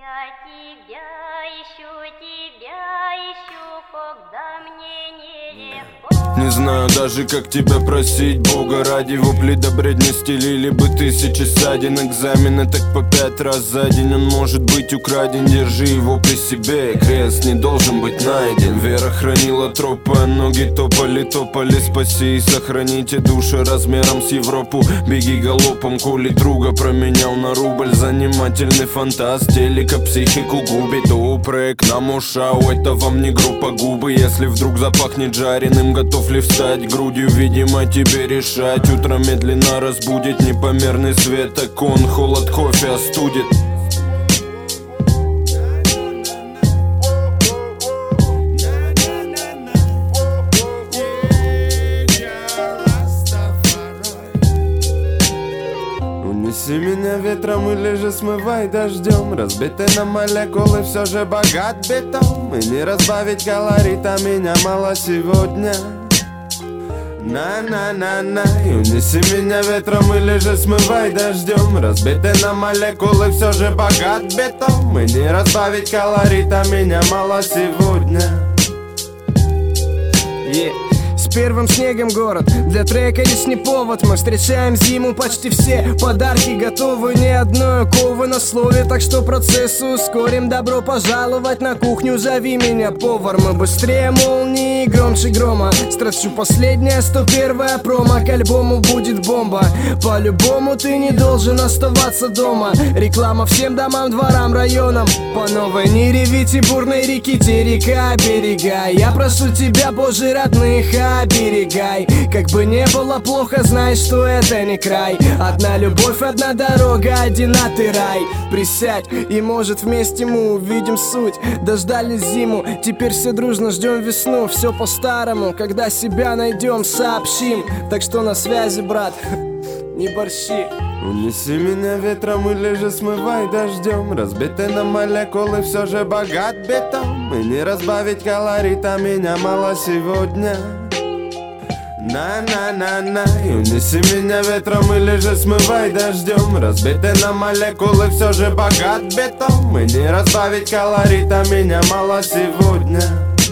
тебя ищу, когда мне нелегко. Не знаю даже, как тебя просить, Бога ради. Вопли до бредни стелили бы тысячи ссадин. Экзамены так по 5 раз за день. Он может быть украден, держи его при себе. Крест не должен быть найден. Вера хранила тропы, а ноги топали. Спаси и сохраните души размером с Европу. Беги галопом, коли друга променял на рубль. Занимательный фантаст, телека психику губит. О, проект на Мошау, это вам не группа губы. Если вдруг запахнет жареным, готов ли встать грудью? Видимо, тебе решать. Утром медленно разбудит непомерный свет окон. Холод кофе остудит. Унеси меня ветром или же смывай дождем. Разбитый на молекулы, все же богат бетон. И не разбавить колорита, меня мало сегодня. На-на-на-на. И унеси меня ветром или же смывай дождем. Разбитый на молекулы, все же богат бетон. И не разбавить колорита, меня мало сегодня. С первым снегом город, для трека есть не повод. Мы встречаем зиму, почти все подарки готовы. Ни одной оковы на слове, так что процесс ускорим. Добро пожаловать на кухню, зови меня повар. Мы быстрее молнии, громче грома. Стращу последняя 101-я промо. К альбому будет бомба. По-любому ты не должен оставаться дома. Реклама всем домам, дворам, районам. По новой не ревите бурной реки, те река оберегай. Я прошу тебя, Боже, родных, оберегай. Как бы не было плохо, знай, что это не край. Одна любовь, одна дорога, одинатый рай. Присядь, и может вместе мы увидим суть. Дождались зиму, теперь все дружно ждем весну. Все по-старому, когда себя найдем, сообщим. Так что на связи, брат, не борщи. Унеси меня ветром или же смывай дождем. Разбитый на молекулы, все же богат бетон. И не разбавить колорита, меня мало сегодня. На-на-на-на. И унеси меня ветром или же смывай дождем. Разбитый на молекулы, все же богат бетон. И не разбавить колорита, меня мало сегодня.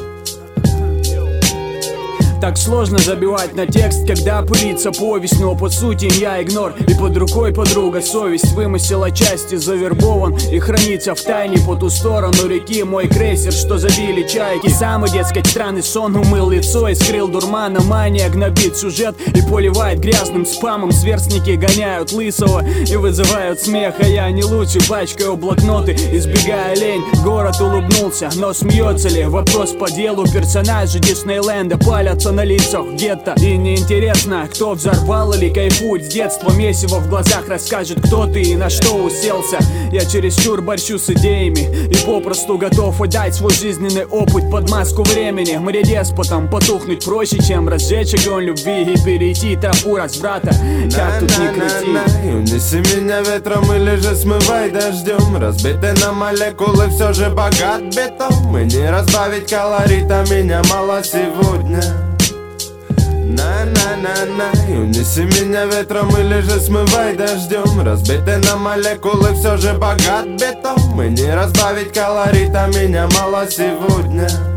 Так сложно забивать на текст, когда пылится повесть. Но по сути я игнор, и под рукой подруга совесть. Вымысел отчасти завербован и хранится в тайне по ту сторону реки. Мой крейсер, что забили чайки. Самый, дескать, странный сон умыл лицо и скрыл дурмана. Мания гнобит сюжет и поливает грязным спамом. Сверстники гоняют лысого и вызывают смех. А я не лучше пачкаю блокноты, избегая лень. Город улыбнулся, но смеется ли? Вопрос по делу. Персонажи Диснейленда палятся на лицах гетто. И неинтересно, кто взорвал или кайфует с детства. Месиво в глазах расскажет, кто ты и на что уселся. Я чересчур борщу с идеями и попросту готов отдать свой жизненный опыт под маску времени. Мне деспотом потухнуть проще, чем разжечь огонь любви и перейти тропу разврата. Как тут не крути. И унеси меня ветром или же смывай дождем. Разбитый на молекулы, все же богат бетон. И не разбавить колорита, меня мало сегодня. На-на-на-на. И унеси меня ветром или же смывай дождем. Разбитый на молекулы, все же богат бетон. И не разбавить колорита, меня мало сегодня.